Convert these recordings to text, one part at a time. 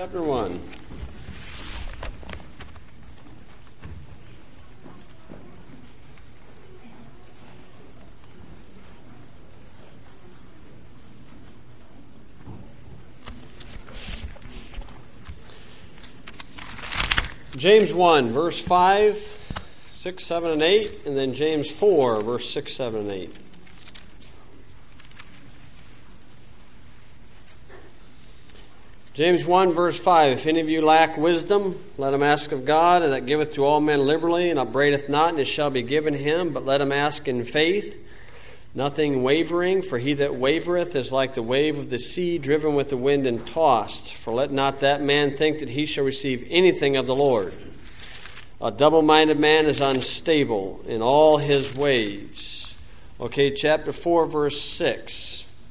Chapter 1. James 1, verse 5, 6, 7, and 8, and then James 4, verse 6, 7, and 8. James 1, verse 5, If any of you lack wisdom, let him ask of God, and that giveth to all men liberally, and upbraideth not, and it shall be given him. But let him ask in faith, nothing wavering. For he that wavereth is like the wave of the sea, driven with the wind and tossed. For let not that man think that he shall receive anything of the Lord. A double-minded man is unstable in all his ways. Okay, chapter 4, verse 6.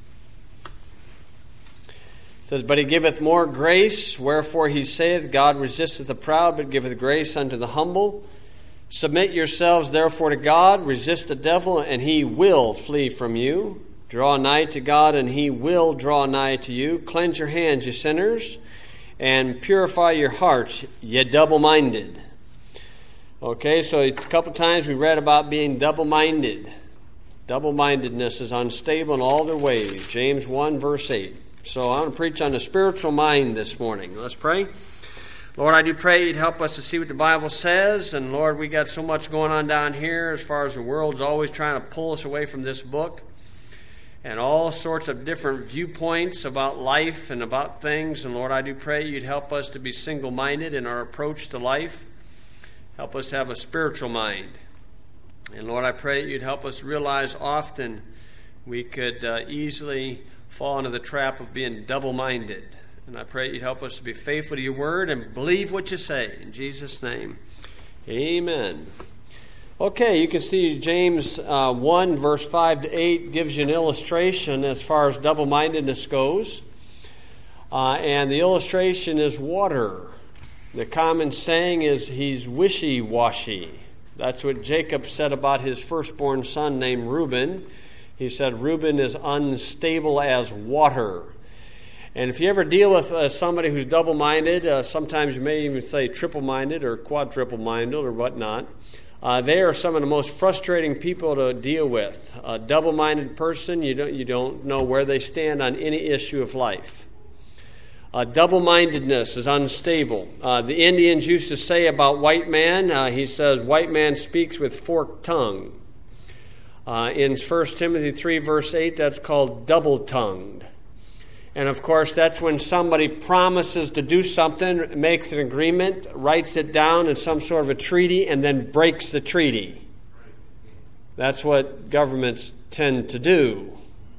It says, But he giveth more grace, wherefore he saith, God resisteth the proud, but giveth grace unto the humble. Submit yourselves therefore to God, resist the devil, and he will flee from you. Draw nigh to God, and he will draw nigh to you. Cleanse your hands, ye sinners, and purify your hearts, ye double-minded. Okay, so a couple times we read about being double-minded. Double-mindedness is unstable in all their ways. James 1, verse 8. So I'm going to preach on the spiritual mind this morning. Let's pray. Lord, I do pray you'd help us to see what the Bible says. And Lord, we got so much going on down here as far as the world's always trying to pull us away from this book. And all sorts of different viewpoints about life and about things. And Lord, I do pray you'd help us to be single-minded in our approach to life. Help us to have a spiritual mind. And Lord, I pray you'd help us realize often we could easily fall into the trap of being double-minded. And I pray you'd help us to be faithful to your word and believe what you say. In Jesus' name, amen. Okay, you can see James 1, verse 5 to 8 gives you an illustration as far as double-mindedness goes. And the illustration is water. The common saying is he's wishy-washy. That's what Jacob said about his firstborn son named Reuben. He said Reuben is unstable as water. And if you ever deal with somebody who's double-minded, sometimes you may even say triple-minded or quadruple-minded or whatnot, they are some of the most frustrating people to deal with. A double-minded person, you don't know where they stand on any issue of life. Double-mindedness is unstable. The Indians used to say about white man, he says, white man speaks with forked tongue. In 1 Timothy 3, verse 8, that's called double-tongued. And, of course, that's when somebody promises to do something, makes an agreement, writes it down in some sort of a treaty, and then breaks the treaty. That's what governments tend to do.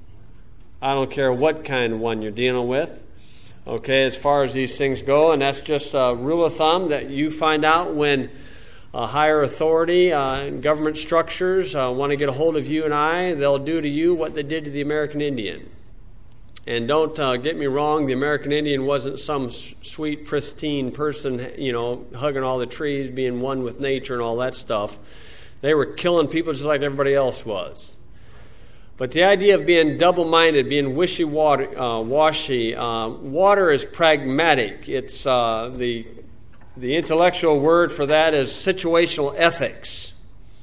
I don't care what kind of one you're dealing with, okay, as far as these things go. And that's just a rule of thumb that you find out when higher authority and government structures want to get a hold of you and I. They'll do to you what they did to the American Indian. And don't get me wrong, the American Indian wasn't some sweet, pristine person, hugging all the trees, being one with nature and all that stuff. They were killing people just like everybody else was. But the idea of being double-minded, being wishy-washy, water is pragmatic. It's the intellectual word for that is situational ethics.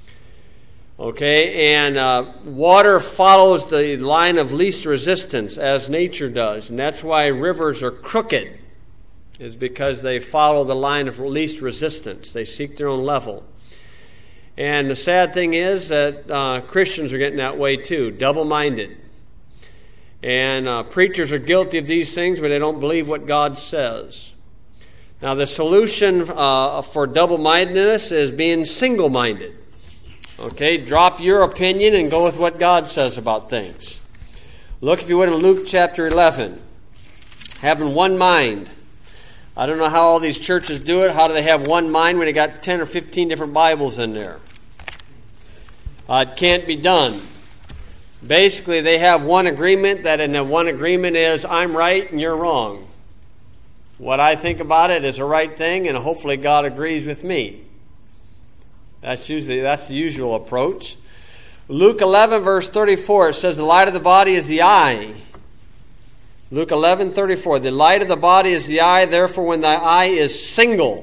Okay, and water follows the line of least resistance as nature does. And that's why rivers are crooked, is because they follow the line of least resistance. They seek their own level. And the sad thing is that Christians are getting that way too, double-minded. And preachers are guilty of these things, but they don't believe what God says. Now, the solution for double-mindedness is being single-minded. Okay, drop your opinion and go with what God says about things. Look, if you would, in Luke chapter 11. Having one mind. I don't know how all these churches do it. How do they have one mind when they got 10 or 15 different Bibles in there? It can't be done. Basically, they have one agreement, that in the one agreement is, I'm right and you're wrong. What I think about it is the right thing, and hopefully God agrees with me. That's the usual approach. Luke 11, verse 34, it says, The light of the body is the eye. Luke 11:34, the light of the body is the eye, therefore when thy eye is single,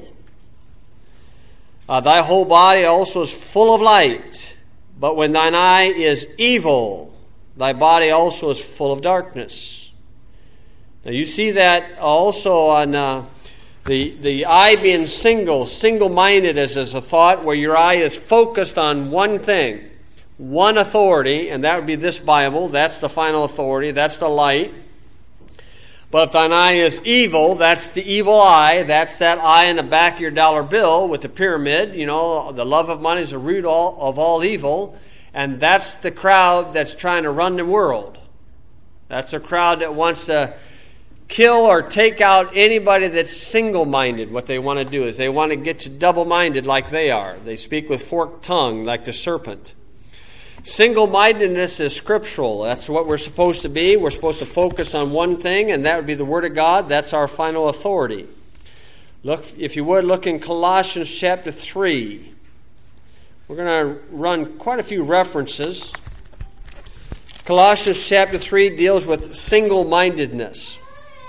thy whole body also is full of light. But when thine eye is evil, thy body also is full of darkness. Now you see that also on the eye being single-minded as a thought, where your eye is focused on one thing, one authority, and that would be this Bible. That's the final authority. That's the light. But if thine eye is evil, that's the evil eye. That's that eye in the back of your dollar bill with the pyramid. You know, the love of money is the root of all evil. And that's the crowd that's trying to run the world. That's a crowd that wants to kill or take out anybody that's single-minded. What they want to do is they want to get you double-minded like they are. They speak with forked tongue like the serpent. Single-mindedness is scriptural. That's what we're supposed to be. We're supposed to focus on one thing, and that would be the Word of God. That's our final authority. Look, if you would, look in Colossians chapter 3. We're going to run quite a few references. Colossians chapter 3 deals with single-mindedness.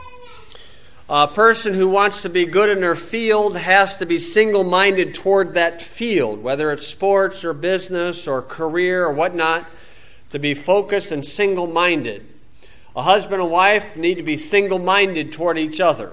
A person who wants to be good in their field has to be single-minded toward that field, whether it's sports or business or career or whatnot, to be focused and single-minded. A husband and wife need to be single-minded toward each other.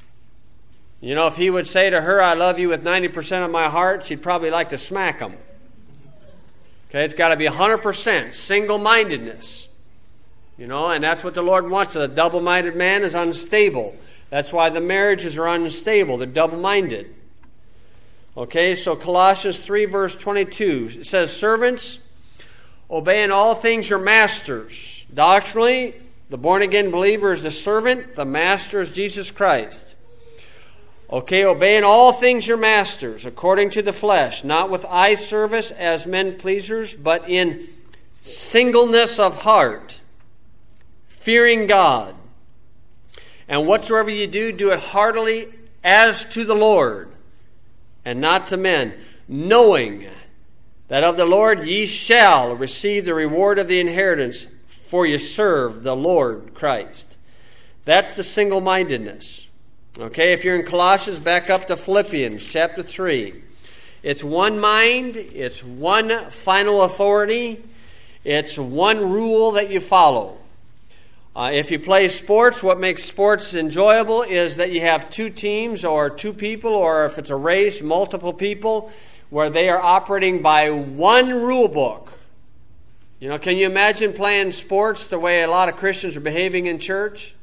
You know, if he would say to her, I love you with 90% of my heart, she'd probably like to smack him. Okay, it's got to be 100% single-mindedness. You know, and that's what the Lord wants. A double-minded man is unstable. That's why the marriages are unstable. They're double-minded. Okay, so Colossians 3, verse 22. It says, servants, obey in all things your masters. Doctrinally, the born-again believer is the servant. The master is Jesus Christ. Okay, obey in all things your masters, according to the flesh, not with eye service as men pleasers, but in singleness of heart, fearing God. And whatsoever you do, do it heartily as to the Lord, and not to men, knowing that of the Lord ye shall receive the reward of the inheritance, for ye serve the Lord Christ. That's the single-mindedness. Okay, if you're in Colossians, back up to Philippians chapter 3. It's one mind, it's one final authority, it's one rule that you follow. If you play sports, what makes sports enjoyable is that you have two teams or two people, or if it's a race, multiple people, where they are operating by one rule book. You know, can you imagine playing sports the way a lot of Christians are behaving in church?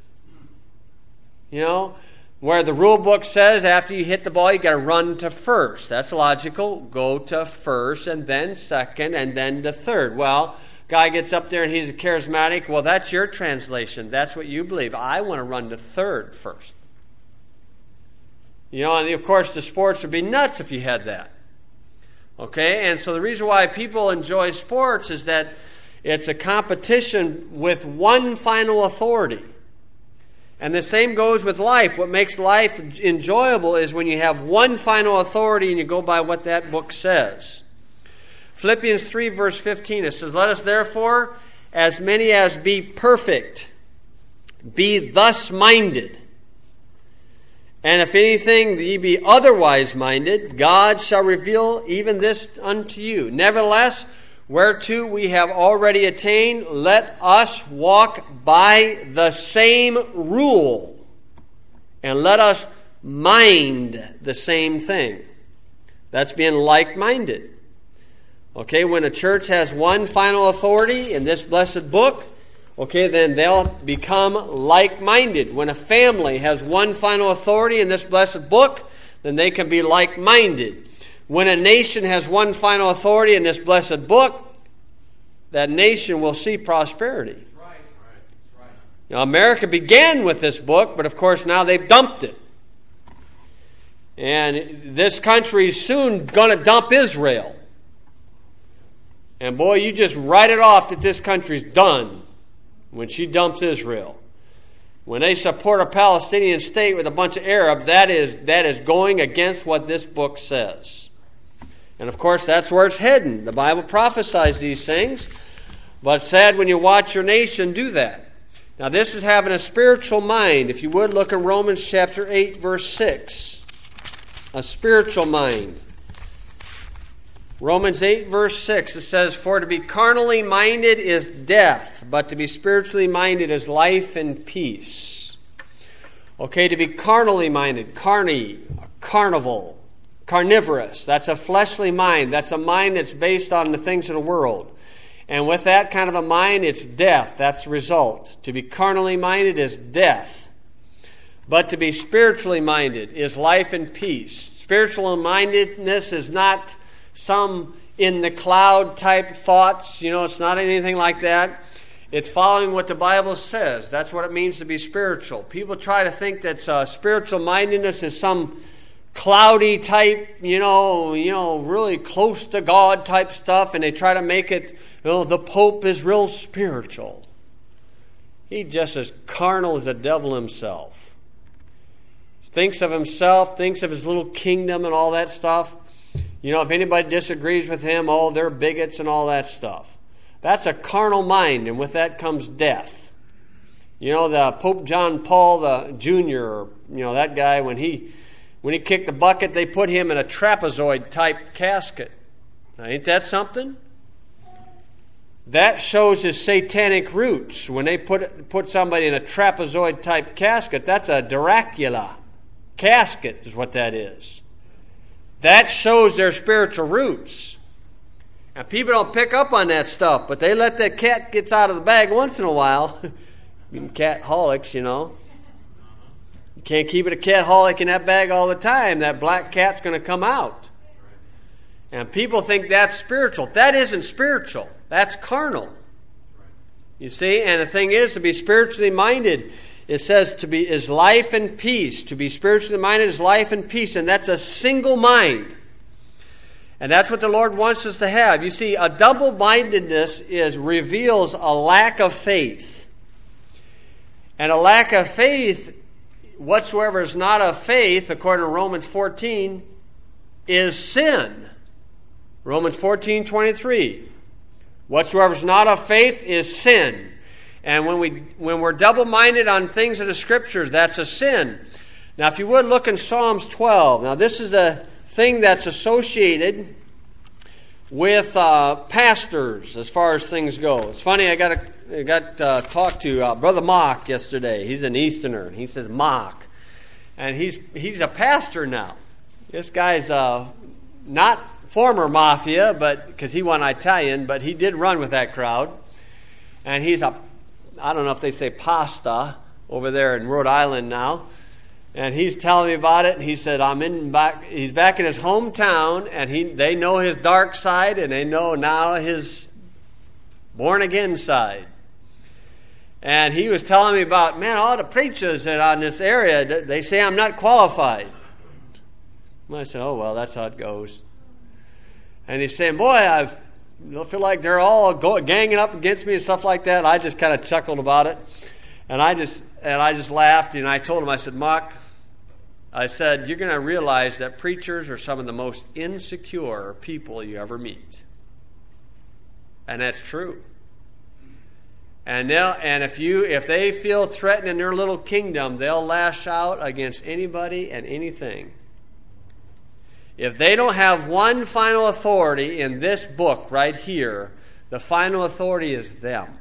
You know, where the rule book says after you hit the ball, you got to run to first. That's logical. Go to first, and then second, and then to third. Well, guy gets up there and he's a charismatic. Well, that's your translation. That's what you believe. I want to run to third first. You know, and of course the sports would be nuts if you had that. Okay, and so the reason why people enjoy sports is that it's a competition with one final authority. And the same goes with life. What makes life enjoyable is when you have one final authority and you go by what that book says. Philippians 3, verse 15, it says, let us therefore, as many as be perfect, be thus minded. And if anything ye be otherwise minded, God shall reveal even this unto you. Nevertheless, whereto we have already attained, let us walk by the same rule, and let us mind the same thing. That's being like-minded. Okay, when a church has one final authority in this blessed book, okay, then they'll become like-minded. When a family has one final authority in this blessed book, then they can be like-minded. When a nation has one final authority in this blessed book, that nation will see prosperity. Right. Now, America began with this book, but of course now they've dumped it. And this country is soon going to dump Israel. And boy, you just write it off that this country's done when she dumps Israel. When they support a Palestinian state with a bunch of Arabs, that is going against what this book says. And of course, that's where it's heading. The Bible prophesies these things. But it's sad when you watch your nation do that. Now this is having a spiritual mind. If you would, look in Romans chapter 8, verse 6. A spiritual mind. Romans 8, verse 6, it says, "For to be carnally minded is death, but to be spiritually minded is life and peace." Okay, to be carnally minded, carnival, carnivorous. That's a fleshly mind. That's a mind that's based on the things of the world. And with that kind of a mind, it's death. That's the result. To be carnally minded is death. But to be spiritually minded is life and peace. Spiritual mindedness is not some in the cloud type thoughts. It's not anything like that. It's following what the Bible says. That's what it means to be spiritual. People try to think that spiritual mindedness is some cloudy type, really close to God type stuff, and they try to make it, the Pope is real spiritual. He's just as carnal as the devil himself. Thinks of himself, thinks of his little kingdom and all that stuff. If anybody disagrees with him, they're bigots and all that stuff. That's a carnal mind, and with that comes death. The Pope John Paul the Jr., that guy, when he kicked the bucket, they put him in a trapezoid-type casket. Now, ain't that something? That shows his satanic roots. When they put somebody in a trapezoid-type casket, that's a Dracula casket is what that is. That shows their spiritual roots. And people don't pick up on that stuff, but they let that cat get out of the bag once in a while. Cat-holics, You can't keep it a cat-holic in that bag all the time. That black cat's going to come out. And people think that's spiritual. That isn't spiritual. That's carnal. You see? And the thing is, to be spiritually minded, it says is life and peace. To be spiritually minded is life and peace. And that's a single mind. And that's what the Lord wants us to have. You see, a double-mindedness reveals a lack of faith. And a lack of faith, whatsoever is not of faith, according to Romans 14, is sin. Romans 14:23. Whatsoever is not of faith is sin. And when we're double-minded on things of the Scriptures, that's a sin. Now, if you would, look in Psalms 12. Now, this is the thing that's associated with pastors as far as things go. It's funny, I got to talk to Brother Mock yesterday. He's an Easterner, and he says Mock. And he's a pastor now. This guy's not former mafia, but because he won Italian, but he did run with that crowd. And he's I don't know if they say pasta over there in Rhode Island now. And he's telling me about it, and he said he's back in his hometown, and they know his dark side, and they know now his born-again side. And he was telling me about, all the preachers on this area, they say I'm not qualified. And I said, oh, well, that's how it goes. And he's saying, boy, I feel like they're all ganging up against me and stuff like that. And I just kind of chuckled about it. And I just laughed, and I told him, I said, Mark, I said, you're going to realize that preachers are some of the most insecure people you ever meet. And that's true. And if they feel threatened in their little kingdom, they'll lash out against anybody and anything. If they don't have one final authority in this book right here, the final authority is them.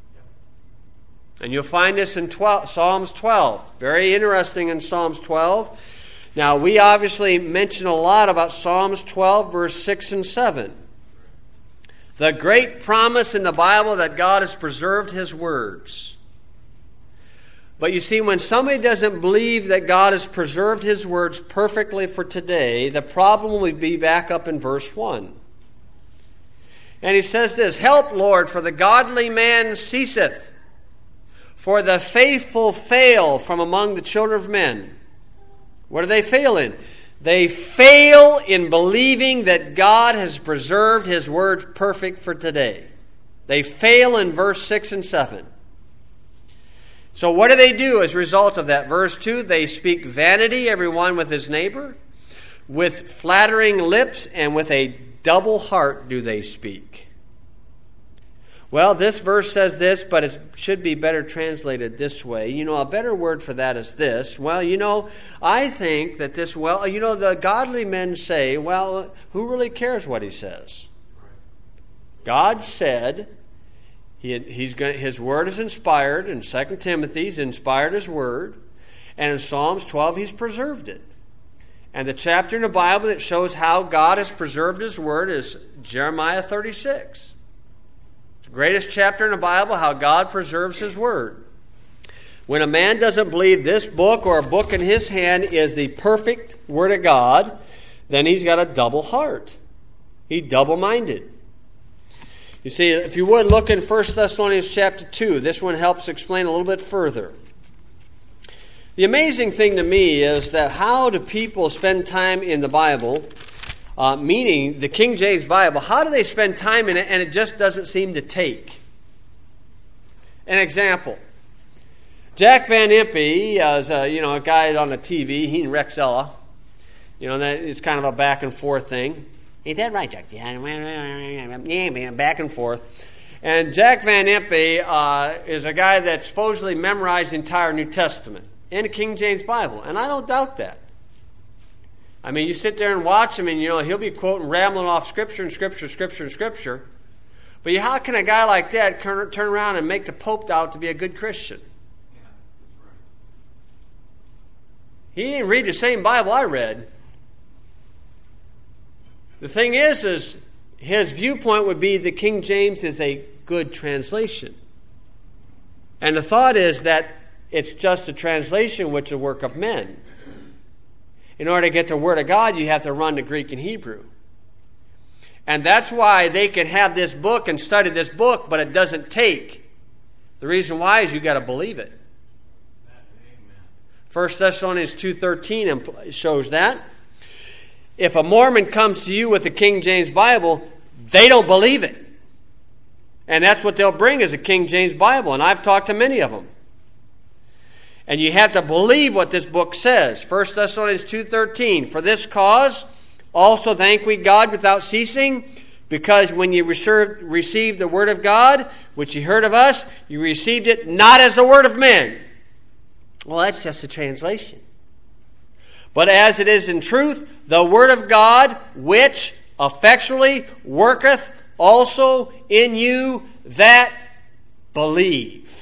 And you'll find this in Psalms 12. Very interesting in Psalms 12. Now, we obviously mention a lot about Psalms 12, verse 6 and 7. The great promise in the Bible that God has preserved His words. But you see, when somebody doesn't believe that God has preserved His words perfectly for today, the problem would be back up in verse 1. And he says this, help, Lord, for the godly man ceaseth, for the faithful fail from among the children of men. What do they fail in? They fail in believing that God has preserved His words perfect for today. They fail in verse 6 and 7. So what do they do as a result of that? Verse 2, they speak vanity, everyone with his neighbor. With flattering lips and with a double heart do they speak. Well, this verse says this, but it should be better translated this way. You know, a better word for that is this. Well, you know, I think that this, well, you know, the godly men say, well, who really cares what he says? God said his word is inspired. In 2 Timothy, he's inspired his word. And in Psalms 12, he's preserved it. And the chapter in the Bible that shows how God has preserved his word is Jeremiah 36. Greatest chapter in the Bible, how God preserves his word. When a man doesn't believe this book or a book in his hand is the perfect word of God, then he's got a double heart. He's double-minded. You see, if you would look in 1 Thessalonians chapter 2, this one helps explain a little bit further. The amazing thing to me is that how do people spend time in the Bible, meaning the King James Bible, how do they spend time in it and it just doesn't seem to take? An example. Jack Van Impe is a guy on the TV, he and Rexella. You know, that it's kind of a back and forth thing. Is that right, Jack? Yeah, back and forth. And Jack Van Impe is a guy that supposedly memorized the entire New Testament in the King James Bible, and I don't doubt that. I mean, you sit there and watch him, and you know he'll be quoting, rambling off Scripture and Scripture, Scripture and Scripture. But how can a guy like that turn around and make the Pope out to be a good Christian? Yeah, that's right. He didn't read the same Bible I read. The thing is his viewpoint would be the King James is a good translation. And the thought is that it's just a translation which is a work of men. In order to get the Word of God, you have to run the Greek and Hebrew. And that's why they can have this book and study this book, but it doesn't take. The reason why is you've got to believe it. Amen. 1 Thessalonians 2:13 shows that. If a Mormon comes to you with the King James Bible, they don't believe it. And that's what they'll bring is a King James Bible. And I've talked to many of them. And you have to believe what this book says. 1 Thessalonians 2:13. For this cause also thank we God without ceasing, because when you received the word of God, which you heard of us, you received it not as the word of men. Well, that's just a translation. But as it is in truth, the word of God, which effectually worketh also in you that believe.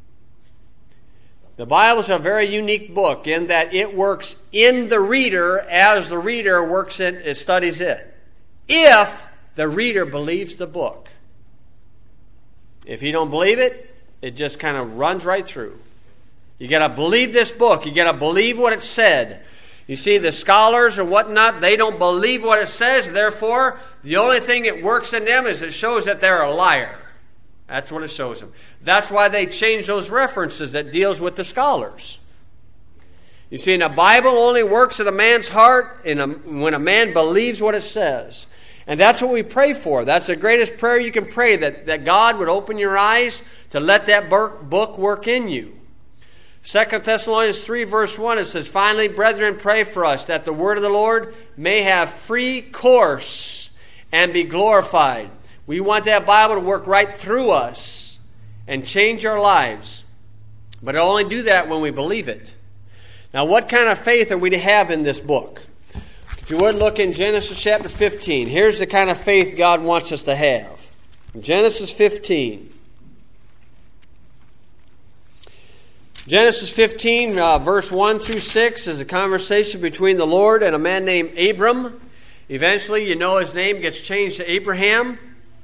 The Bible is a very unique book in that it works in the reader as the reader works it studies it. If the reader believes the book. If you don't believe it, it just kind of runs right through. You got to believe this book. You got to believe what it said. You see, the scholars and whatnot, they don't believe what it says. Therefore, the only thing that works in them is it shows that they're a liar. That's what it shows them. That's why they change those references that deals with the scholars. You see, the Bible only works in a man's heart when a man believes what it says. And that's what we pray for. That's the greatest prayer you can pray, that God would open your eyes to let that book work in you. 2 Thessalonians 3 verse 1, it says, Finally, brethren, pray for us, that the word of the Lord may have free course and be glorified. We want that Bible to work right through us and change our lives. But it'll only do that when we believe it. Now, what kind of faith are we to have in this book? If you would look in Genesis chapter 15, here's the kind of faith God wants us to have. Genesis 15. Genesis 15, verse 1 through 6 is a conversation between the Lord and a man named Abram. Eventually, you know his name gets changed to Abraham.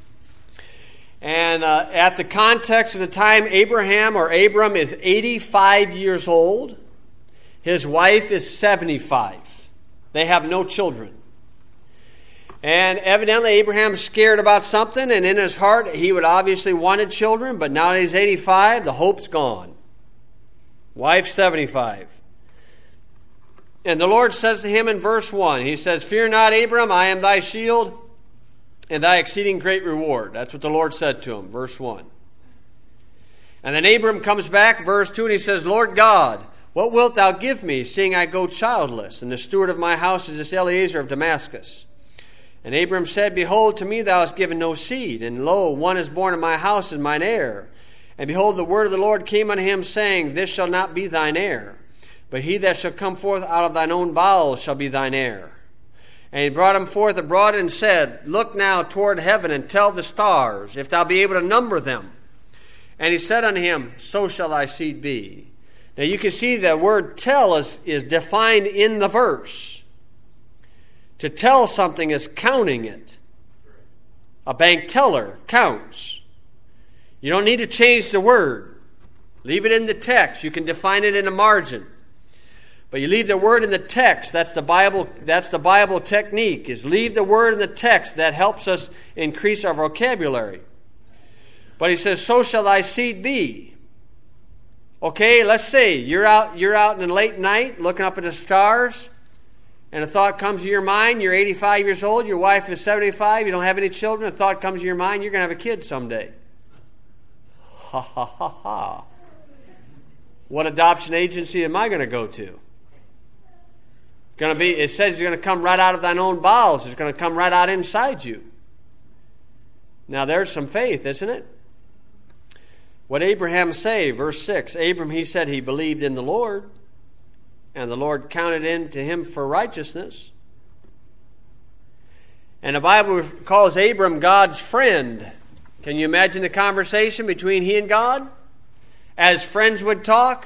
And at the context of the time, Abraham or Abram is 85 years old. His wife is 75. They have no children. And evidently Abraham's scared about something, and in his heart he would obviously wanted children, but now that he's 85, the hope's gone. Wife 75. And the Lord says to him in verse 1, he says, Fear not, Abram, I am thy shield and thy exceeding great reward. That's what the Lord said to him, verse 1. And then Abram comes back, verse 2, and he says, Lord God, what wilt thou give me, seeing I go childless, and the steward of my house is this Eliezer of Damascus? And Abram said, Behold, to me thou hast given no seed, and lo, one is born in my house as mine heir. And behold, the word of the Lord came unto him, saying, This shall not be thine heir, but he that shall come forth out of thine own bowels shall be thine heir. And he brought him forth abroad and said, Look now toward heaven, and tell the stars, if thou be able to number them. And he said unto him, So shall thy seed be. Now you can see the word tell is defined in the verse. To tell something is counting it. A bank teller counts. You don't need to change the word. Leave it in the text. You can define it in a margin. But you leave the word in the text. That's the Bible technique, is leave the word in the text. That helps us increase our vocabulary. But he says, So shall thy seed be. Okay, let's say you're out in the late night looking up at the stars, and a thought comes to your mind. You're 85 years old, your wife is 75, you don't have any children. A thought comes to your mind, you're going to have a kid someday. Ha ha ha ha. What adoption agency am I going to go to? It says it's going to come right out of thine own bowels. It's going to come right out inside you. Now there's some faith, isn't it? What Abraham say, verse 6, Abram, he said he believed in the Lord, and the Lord counted it to him for righteousness. And the Bible calls Abram God's friend. Can you imagine the conversation between he and God? As friends would talk.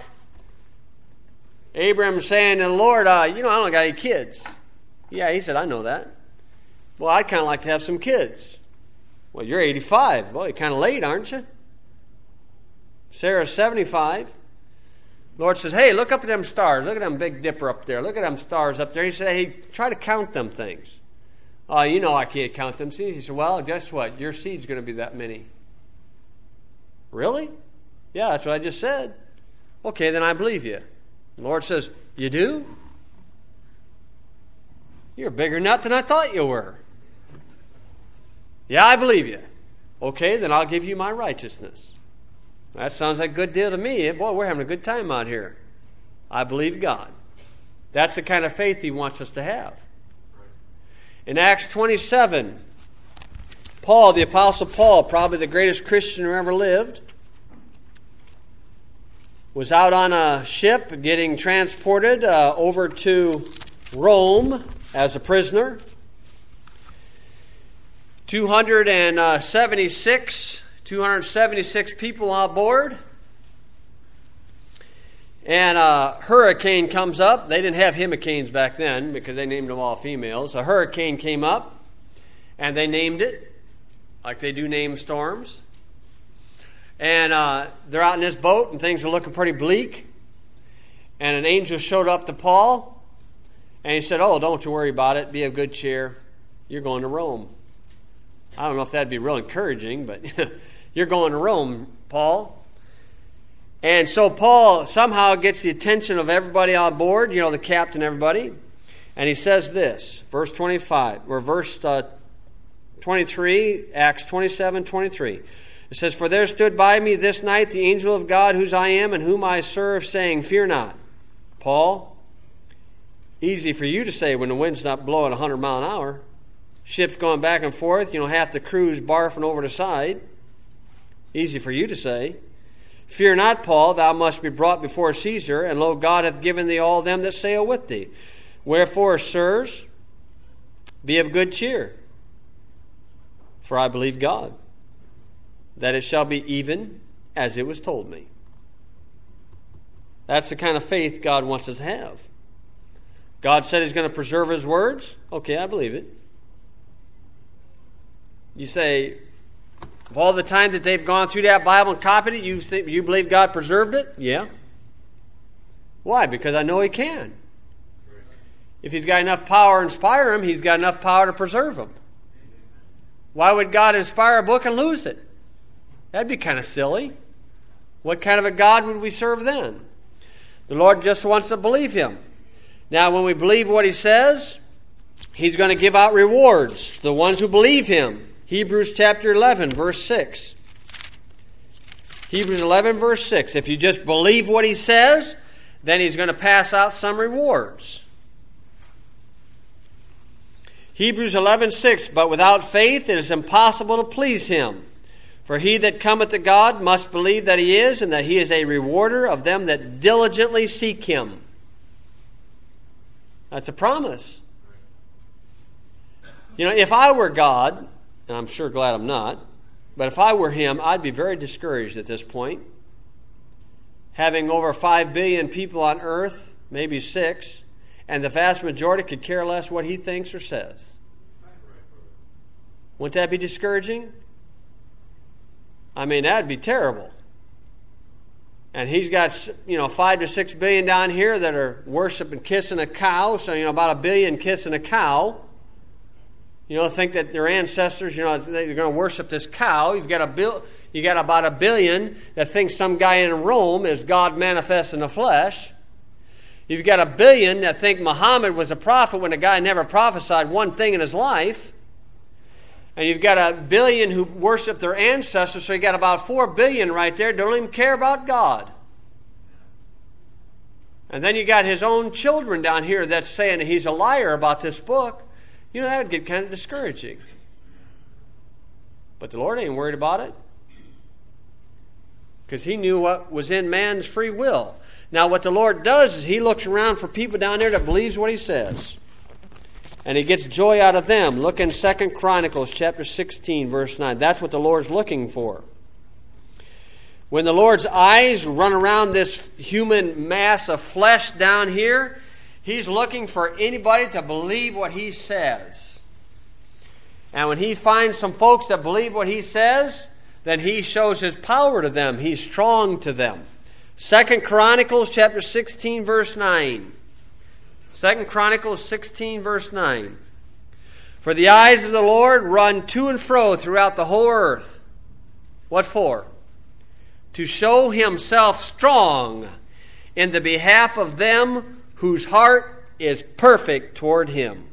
Abram saying to the Lord, I don't got any kids. Yeah, he said, I know that. Well, I'd kind of like to have some kids. Well, you're 85. Well, you're kind of late, aren't you? Sarah's 75. Lord says, hey, look up at them stars. Look at them Big Dipper up there. Look at them stars up there. He said, hey, try to count them things. I can't count them seeds. He said, well, guess what? Your seed's going to be that many. Really? Yeah, that's what I just said. Okay, then I believe you. The Lord says, you do? You're a bigger nut than I thought you were. Yeah, I believe you. Okay, then I'll give you my righteousness. That sounds like a good deal to me. Boy, we're having a good time out here. I believe God. That's the kind of faith He wants us to have. In Acts 27, Paul, the Apostle Paul, probably the greatest Christian who ever lived, was out on a ship getting transported over to Rome as a prisoner. 276 people on board. And a hurricane comes up. They didn't have hurricanes back then because they named them all females. A hurricane came up, and they named it like they do name storms. And they're out in this boat, and things are looking pretty bleak. And an angel showed up to Paul, and he said, oh, don't you worry about it. Be of good cheer. You're going to Rome. I don't know if that'd be real encouraging, but you're going to Rome, Paul. And so Paul somehow gets the attention of everybody on board, the captain, everybody. And he says this, verse 25, or verse 23, Acts 27:23. It says, For there stood by me this night the angel of God, whose I am and whom I serve, saying, Fear not. Paul, easy for you to say when the wind's not blowing 100 miles an hour. Ship's going back and forth, half the crew's barfing over the side. Easy for you to say. Fear not, Paul, thou must be brought before Caesar, and lo, God hath given thee all them that sail with thee. Wherefore, sirs, be of good cheer, for I believe God, that it shall be even as it was told me. That's the kind of faith God wants us to have. God said He's going to preserve His words. Okay, I believe it. You say, of all the time that they've gone through that Bible and copied it, you believe God preserved it? Yeah. Why? Because I know He can. If He's got enough power to inspire them, He's got enough power to preserve them. Why would God inspire a book and lose it? That'd be kind of silly. What kind of a God would we serve then? The Lord just wants to believe Him. Now, when we believe what He says, He's going to give out rewards to the ones who believe Him. Hebrews chapter 11, verse 6. Hebrews 11, verse 6. If you just believe what He says, then He's going to pass out some rewards. Hebrews 11:6, but without faith it is impossible to please him. For he that cometh to God must believe that he is, and that he is a rewarder of them that diligently seek him. That's a promise. You know, if I were God, and I'm sure glad I'm not, but if I were him, I'd be very discouraged at this point. Having over 5 billion people on earth, maybe 6, and the vast majority could care less what he thinks or says. Wouldn't that be discouraging? I mean, that'd be terrible. And he's got, 5 to 6 billion down here that are worshiping, kissing a cow. So, about 1 billion kissing a cow. Think that their ancestors, they're going to worship this cow. You got about 1 billion that think some guy in Rome is God manifest in the flesh. You've got 1 billion that think Muhammad was a prophet when the guy never prophesied one thing in his life. And you've got 1 billion who worship their ancestors, so you got about 4 billion right there don't even care about God. And then you got his own children down here that's saying that he's a liar about this book. That would get kind of discouraging. But the Lord ain't worried about it, because he knew what was in man's free will. Now what the Lord does is he looks around for people down there that believes what he says. And he gets joy out of them. Look in 2 Chronicles chapter 16, verse 9. That's what the Lord's looking for. When the Lord's eyes run around this human mass of flesh down here, he's looking for anybody to believe what he says. And when he finds some folks that believe what he says, then he shows his power to them. He's strong to them. 2 Chronicles chapter 16, verse 9. 2 Chronicles 16, verse 9. For the eyes of the Lord run to and fro throughout the whole earth. What for? To show himself strong in the behalf of them whose heart is perfect toward him.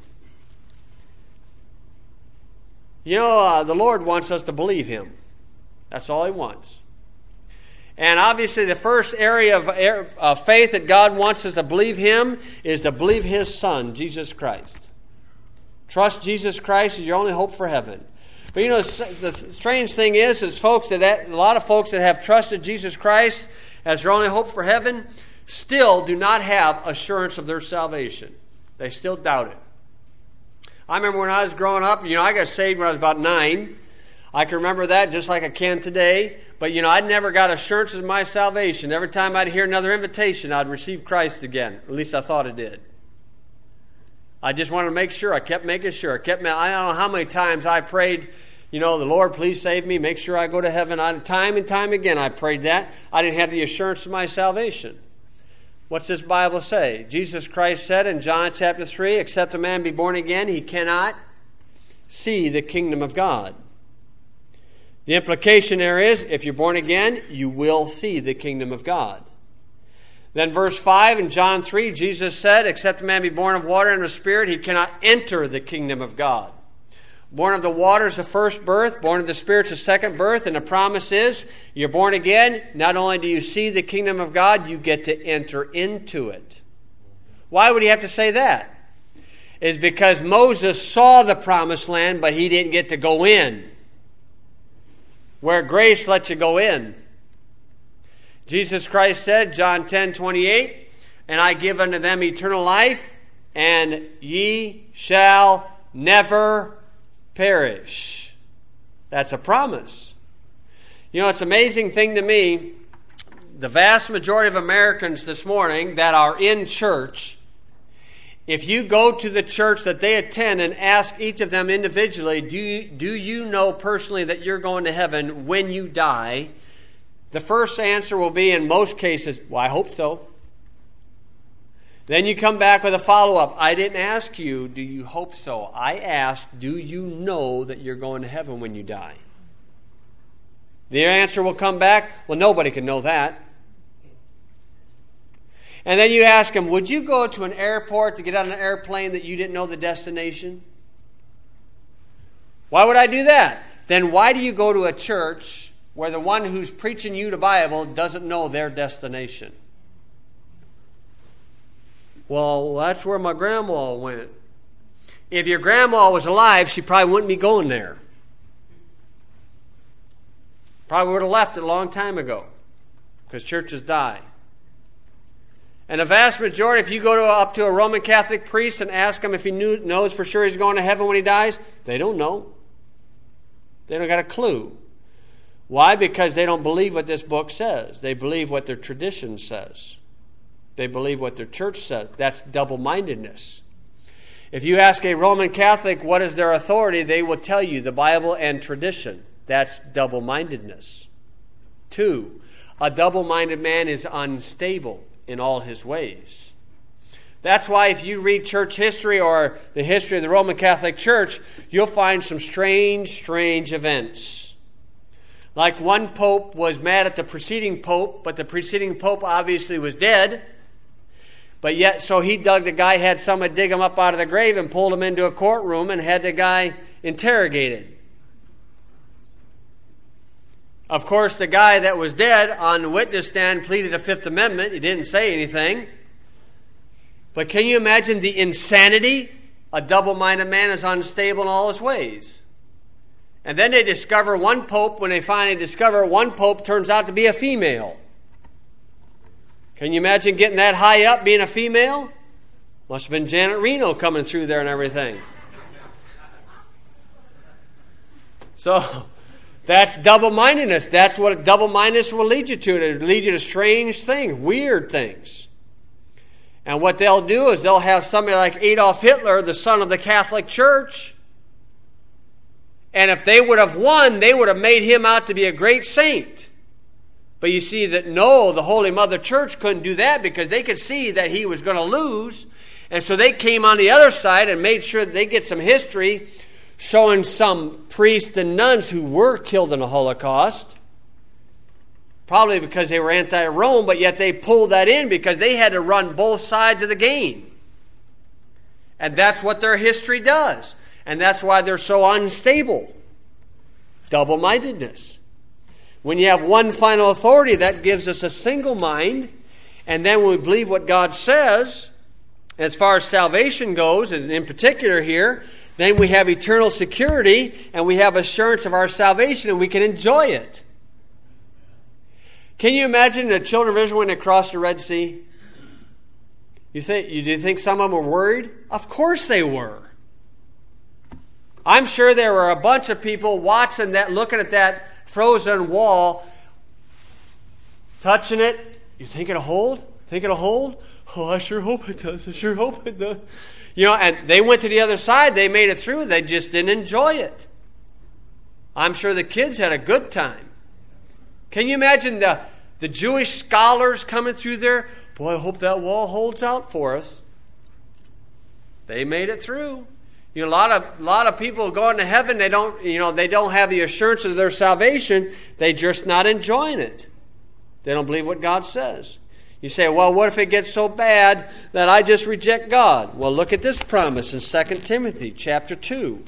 The Lord wants us to believe him. That's all he wants. And obviously the first area of faith that God wants us to believe him is to believe his Son, Jesus Christ. Trust Jesus Christ is your only hope for heaven. But the strange thing is folks that a lot of folks that have trusted Jesus Christ as their only hope for heaven still do not have assurance of their salvation. They still doubt it. I remember when I was growing up, I got saved when I was about 9. I can remember that just like I can today. But, I never got assurance of my salvation. Every time I'd hear another invitation, I'd receive Christ again. At least I thought I did. I just wanted to make sure. I kept making sure. I don't know how many times I prayed, the Lord, please save me. Make sure I go to heaven. Time and time again I prayed that. I didn't have the assurance of my salvation. What's this Bible say? Jesus Christ said in John chapter 3, except a man be born again, he cannot see the kingdom of God. The implication there is, if you're born again, you will see the kingdom of God. Then verse 5 in John 3, Jesus said, except a man be born of water and of the Spirit, he cannot enter the kingdom of God. Born of the water is the first birth, born of the Spirit is the second birth, and the promise is, you're born again, not only do you see the kingdom of God, you get to enter into it. Why would he have to say that? It's because Moses saw the promised land, but he didn't get to go in. Where grace lets you go in. Jesus Christ said, John 10:28, and I give unto them eternal life, and ye shall never perish. That's a promise. It's an amazing thing to me. The vast majority of Americans this morning that are in church, if you go to the church that they attend and ask each of them individually, do you know personally that you're going to heaven when you die? The first answer will be, in most cases, well, I hope so. Then you come back with a follow-up. I didn't ask you, do you hope so? I asked, do you know that you're going to heaven when you die? The answer will come back, well, nobody can know that. And then you ask them, would you go to an airport to get on an airplane that you didn't know the destination? Why would I do that? Then why do you go to a church where the one who's preaching you the Bible doesn't know their destination? Well, that's where my grandma went. if your grandma was alive, she probably wouldn't be going there. Probably would have left it a long time ago because churches die. And the vast majority, if you go up to a Roman Catholic priest and ask him if he knows for sure he's going to heaven when he dies, they don't know. They don't got a clue. Why? Because they don't believe what this book says. They believe what their tradition says. They believe what their church says. That's double-mindedness. If you ask a Roman Catholic what is their authority, they will tell you the Bible and tradition. That's double-mindedness. 2, a double-minded man is unstable in all his ways. That's why if you read church history or the history of the Roman Catholic Church, you'll find some strange events. Like one pope was mad at the preceding pope, but the preceding pope obviously was dead. But yet, so he dug the guy, had someone dig him up out of the grave and pulled him into a courtroom and had the guy interrogated. Of course, the guy that was dead on the witness stand pleaded the Fifth Amendment. He didn't say anything. But can you imagine the insanity? A double-minded man is unstable in all his ways. And then they discover one pope, when they finally discover one pope turns out to be a female. Can you imagine getting that high up, being a female? Must have been Janet Reno coming through there and everything. So that's double-mindedness. That's what double-mindedness will lead you to. It'll lead you to strange things, weird things. And what they'll do is they'll have somebody like Adolf Hitler, the son of the Catholic Church. And if they would have won, they would have made him out to be a great saint. But you see that no, the Holy Mother Church couldn't do that because they could see that he was going to lose. And so they came on the other side and made sure that they get some history showing some priests and nuns who were killed in the Holocaust. Probably because they were anti-Rome, but yet they pulled that in because they had to run both sides of the game. And that's what their history does. And that's why they're so unstable. Double-mindedness. When you have one final authority, that gives us a single mind. And then when we believe what God says, as far as salvation goes, and in particular here, then we have eternal security and we have assurance of our salvation and we can enjoy it. Can you imagine the children of Israel when they crossed the Red Sea? Do you think some of them were worried? Of course they were. I'm sure there were a bunch of people watching that, looking at that frozen wall, touching it. You think it'll hold? Think it'll hold? Oh, I sure hope it does. I sure hope it does. You know, and they went to the other side. They made it through. They just didn't enjoy it. I'm sure the kids had a good time. Can you imagine the Jewish scholars coming through there? Boy, I hope that wall holds out for us. They made it through. You know, a lot of people going to heaven, they don't have the assurance of their salvation. They're just not enjoying it. They don't believe what God says. You say, well, what if it gets so bad that I just reject God? Well, look at this promise in 2 Timothy chapter 2.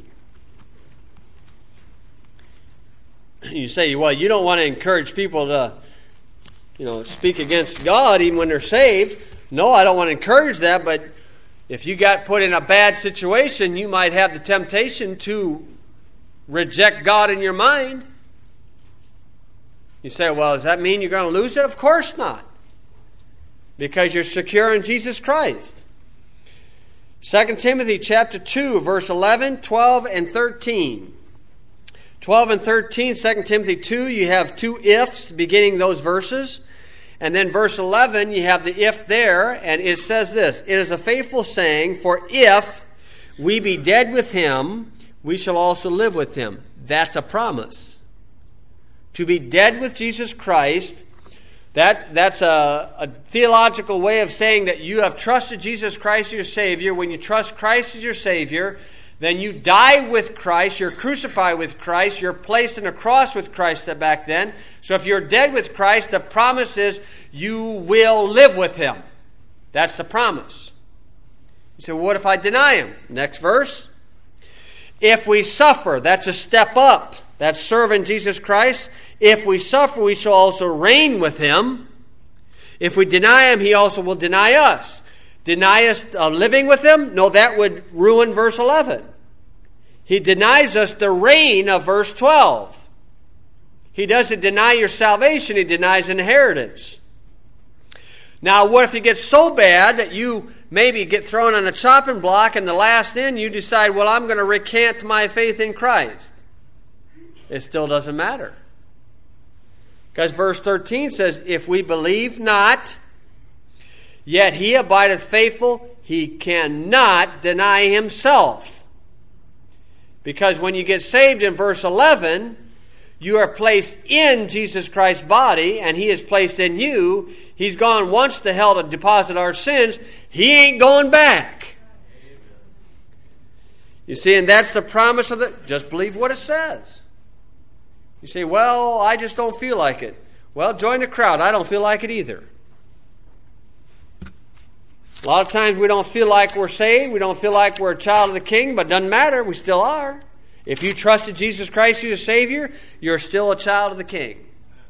You say, well, you don't want to encourage people to, speak against God even when they're saved. No, I don't want to encourage that, but if you got put in a bad situation, you might have the temptation to reject God in your mind. You say, well, does that mean you're going to lose it? Of course not. Because you're secure in Jesus Christ. 2 Timothy chapter 2, verse 11, 12, and 13. 12 and 13, 2 Timothy 2, you have two ifs beginning those verses. And then verse 11, you have the if there, and it says this, it is a faithful saying, for if we be dead with him, we shall also live with him. That's a promise. To be dead with Jesus Christ, that's a theological way of saying that you have trusted Jesus Christ as your Savior. When you trust Christ as your Savior, then you die with Christ, you're crucified with Christ, you're placed in a cross with Christ back then. So if you're dead with Christ, the promise is you will live with him. That's the promise. You say, well, what if I deny him? Next verse. If we suffer, that's a step up. That's serving Jesus Christ. If we suffer, we shall also reign with him. If we deny him, he also will deny us. deny us living with him? No, that would ruin verse 11. He denies us the reign of verse 12. He doesn't deny your salvation, he denies inheritance. Now, what if it gets so bad that you maybe get thrown on a chopping block and the last end you decide, well, I'm going to recant my faith in Christ? It still doesn't matter. Because verse 13 says, if we believe not, yet he abideth faithful, he cannot deny himself. Because when you get saved in verse 11, you are placed in Jesus Christ's body, and he is placed in you. He's gone once to hell to deposit our sins. He ain't going back. Amen. You see, and that's the promise of the... Just believe what it says. You say, well, I just don't feel like it. Well, join the crowd. I don't feel like it either. A lot of times we don't feel like we're saved. We don't feel like we're a child of the King, but it doesn't matter. We still are. If you trusted Jesus Christ as your Savior, you're still a child of the King.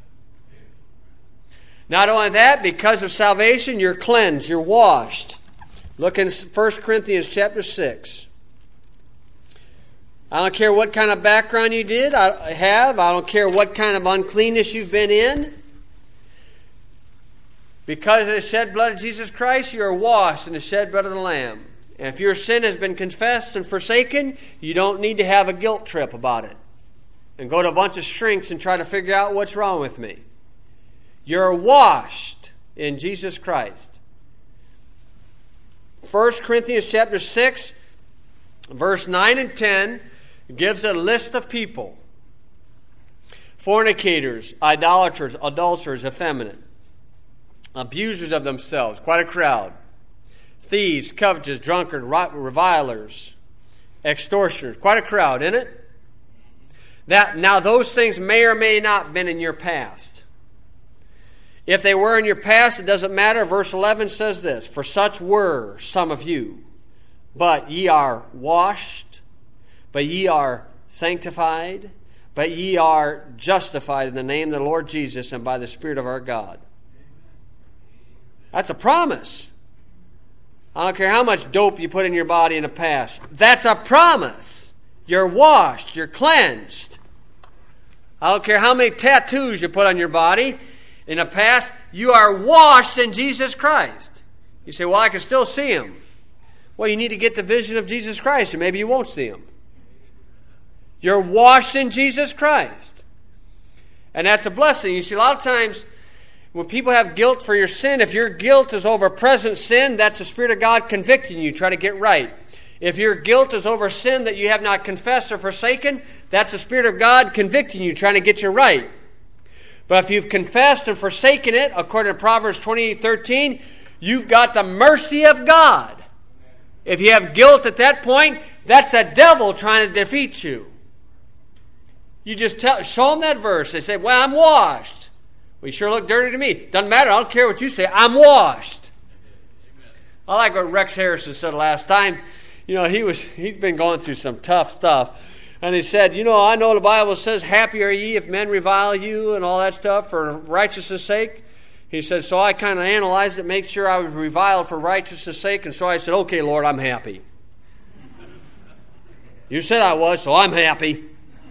Not only that, because of salvation, you're cleansed, you're washed. Look in 1 Corinthians chapter 6. I don't care what kind of background you have. I don't care what kind of uncleanness you've been in. Because of the shed blood of Jesus Christ, you are washed in the shed blood of the Lamb. And if your sin has been confessed and forsaken, you don't need to have a guilt trip about it and go to a bunch of shrinks and try to figure out what's wrong with me. You're washed in Jesus Christ. 1 Corinthians chapter 6, verse 9 and 10 gives a list of people. Fornicators, idolaters, adulterers, effeminate, abusers of themselves, quite a crowd. Thieves, covetous, drunkards, revilers, extortioners, quite a crowd, isn't it? Now those things may or may not have been in your past. If they were in your past, it doesn't matter. Verse 11 says this, for such were some of you, but ye are washed, but ye are sanctified, but ye are justified in the name of the Lord Jesus and by the Spirit of our God. That's a promise. I don't care how much dope you put in your body in the past. That's a promise. You're washed. You're cleansed. I don't care how many tattoos you put on your body in the past. You are washed in Jesus Christ. You say, well, I can still see him. Well, you need to get the vision of Jesus Christ and maybe you won't see him. You're washed in Jesus Christ. And that's a blessing. You see, a lot of times when people have guilt for your sin, if your guilt is over present sin, that's the Spirit of God convicting you, try to get right. If your guilt is over sin that you have not confessed or forsaken, that's the Spirit of God convicting you, trying to get you right. But if you've confessed and forsaken it, according to Proverbs 20:13, you've got the mercy of God. If you have guilt at that point, that's the devil trying to defeat you. You just show them that verse. They say, well, I'm washed. Well, you sure look dirty to me. Doesn't matter. I don't care what you say. I'm washed. Amen. I like what Rex Harrison said last time. You know, he's been going through some tough stuff. And he said, you know, I know the Bible says, happy are ye if men revile you and all that stuff for righteousness' sake. He said, so I kind of analyzed it, make sure I was reviled for righteousness' sake. And so I said, okay, Lord, I'm happy. You said I was, so I'm happy.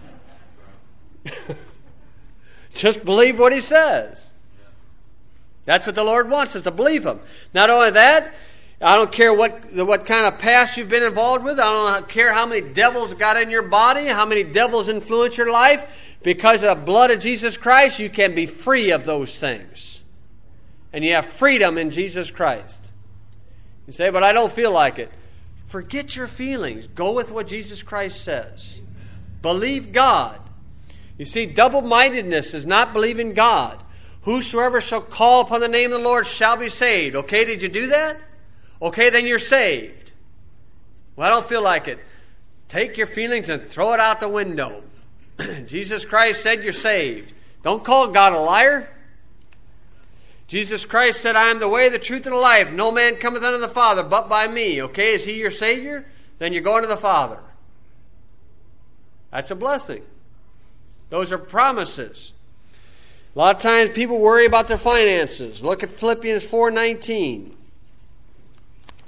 Just believe what he says. That's what the Lord wants us to believe him. Not only that, I don't care what kind of past you've been involved with. I don't care how many devils got in your body, how many devils influence your life. Because of the blood of Jesus Christ, you can be free of those things. And you have freedom in Jesus Christ. You say, but I don't feel like it. Forget your feelings. Go with what Jesus Christ says. Believe God. You see, double-mindedness is not believing God. Whosoever shall call upon the name of the Lord shall be saved. Okay, did you do that? Okay, then you're saved. Well, I don't feel like it. Take your feelings and throw it out the window. Jesus Christ said you're saved. Don't call God a liar. Jesus Christ said, I am the way, the truth, and the life. No man cometh unto the Father but by me. Okay, is he your Savior? Then you're going to the Father. That's a blessing. Those are promises. A lot of times people worry about their finances. Look at Philippians 4:19.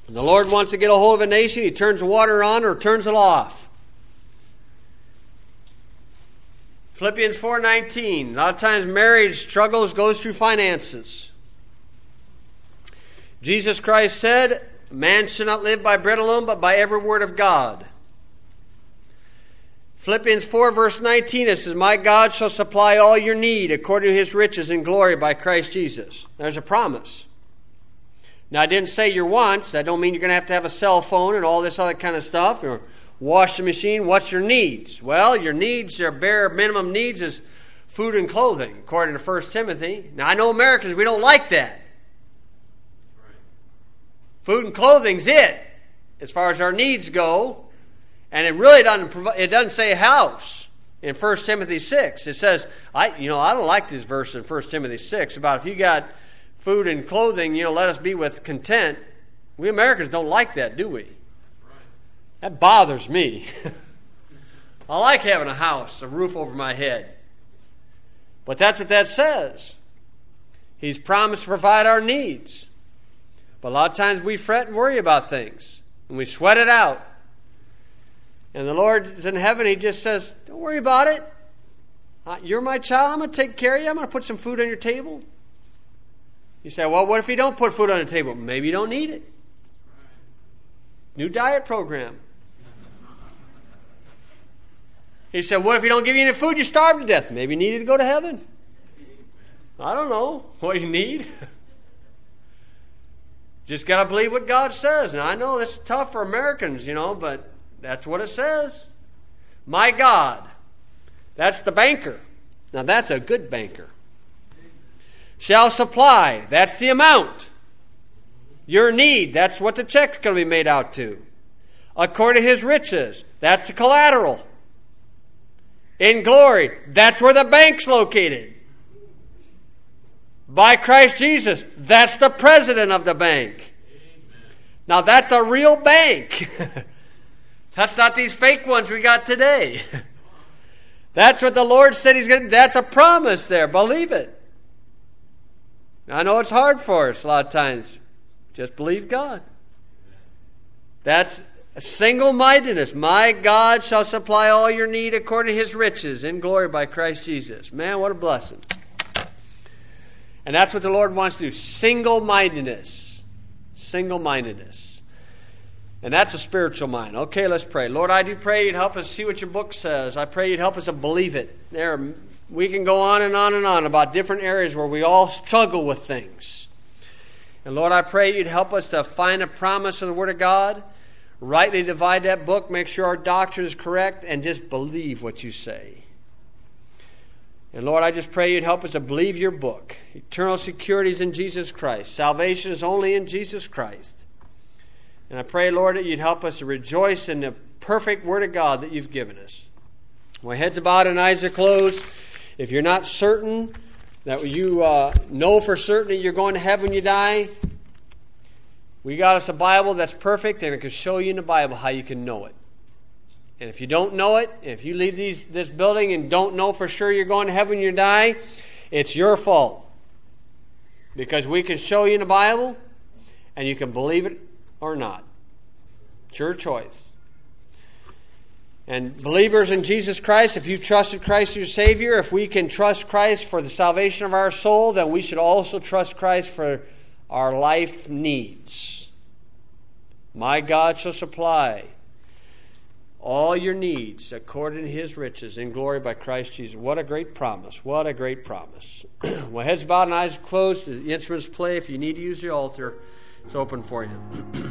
When the Lord wants to get a hold of a nation, He turns the water on or turns it off. Philippians 4:19. A lot of times marriage struggles goes through finances. Jesus Christ said, man should not live by bread alone, but by every word of God. Philippians 4 verse 19, it says, my God shall supply all your need according to His riches in glory by Christ Jesus. There's a promise. Now, I didn't say your wants. That don't mean you're going to have a cell phone and all this other kind of stuff, or washing machine. What's your needs? Well, your needs, your bare minimum needs is food and clothing, according to 1 Timothy. Now, I know Americans, we don't like that. Food and clothing's it, as far as our needs go. And it really doesn't say house in 1 Timothy 6. It says, I don't like this verse in 1 Timothy 6 about if you got food and clothing, let us be with content. We Americans don't like that, do we? That bothers me. I like having a house, a roof over my head. But that's what that says. He's promised to provide our needs. But a lot of times we fret and worry about things. And we sweat it out. And the Lord is in heaven. He just says, don't worry about it. You're my child. I'm going to take care of you. I'm going to put some food on your table. You say, well, what if you don't put food on the table? Maybe you don't need it. New diet program. He said, what if you don't give you any food? You starve to death. Maybe you need to go to heaven. I don't know what you need. Just got to believe what God says. Now, I know this is tough for Americans, but that's what it says. My God. That's the banker. Now, that's a good banker. Shall supply. That's the amount. Your need. That's what the check's going to be made out to. According to His riches. That's the collateral. In glory. That's where the bank's located. By Christ Jesus. That's the president of the bank. Amen. Now, that's a real bank. That's not these fake ones we got today. That's what the Lord said He's going to do. That's a promise there. Believe it. I know it's hard for us a lot of times. Just believe God. That's single-mindedness. My God shall supply all your need according to His riches in glory by Christ Jesus. Man, what a blessing. And that's what the Lord wants to do. Single-mindedness. Single-mindedness. And that's a spiritual mind. Okay, let's pray. Lord, I do pray You'd help us see what Your book says. I pray You'd help us to believe it. We can go on and on and on about different areas where we all struggle with things. And Lord, I pray You'd help us to find a promise of the Word of God, rightly divide that book, make sure our doctrine is correct, and just believe what You say. And Lord, I just pray You'd help us to believe Your book. Eternal security is in Jesus Christ. Salvation is only in Jesus Christ. And I pray, Lord, that You'd help us to rejoice in the perfect Word of God that You've given us. My head's bowed and eyes are closed. If you're not certain that you know for certain that you're going to heaven when you die, we got us a Bible that's perfect, and it can show you in the Bible how you can know it. And if you don't know it, if you leave this building and don't know for sure you're going to heaven when you die, it's your fault. Because we can show you in the Bible, and you can believe it or not. It's your choice. And believers in Jesus Christ, if you trusted Christ as your Savior, if we can trust Christ for the salvation of our soul, then we should also trust Christ for our life needs. My God shall supply all your needs according to His riches in glory by Christ Jesus. What a great promise. What a great promise. Well, heads bowed and eyes closed. The instruments play. If you need to use the altar, it's open for you.